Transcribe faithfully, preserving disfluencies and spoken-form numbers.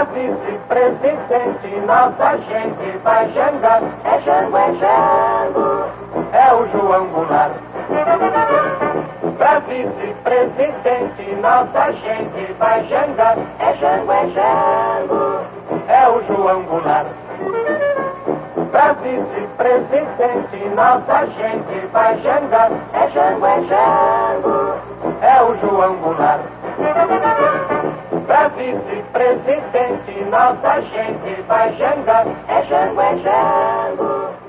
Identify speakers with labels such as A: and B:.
A: vice-presidente, nossa gente vai jangar. É Jango, é Jango, é o João Goulart. Pra vice-presidente, nossa gente vai jangar. É Jango, é Jango, é o João Goulart. Pra vice-presidente, nossa gente vai jangar. É Jango, é Jango, é o João Goulart. Pra vice-presidente, nossa gente vai jangar. É Jango, é Jango,